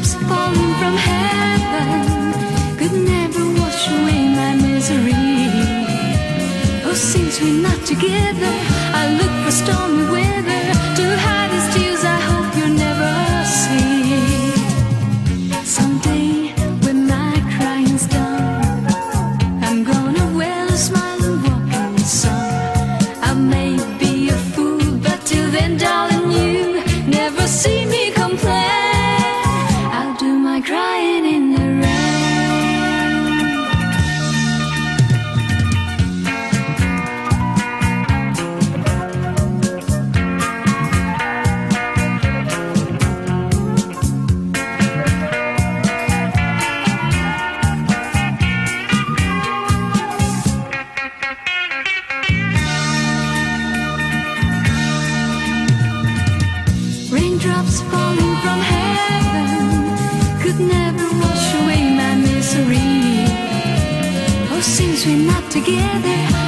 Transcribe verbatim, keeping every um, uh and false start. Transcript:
Raindrops falling from heaven could never wash away my misery. Oh, since we're not together, I look for stormy weather to hide these tears I hope you'll never see. Someday when my crying's done, I'm gonna wear a smile and walk in the sun. I may be a fool, but till then, darling, you never see me complain. I'll do my crying in the rain. Raindrops falling from heaven could never wash away my misery. Oh, since we're not together,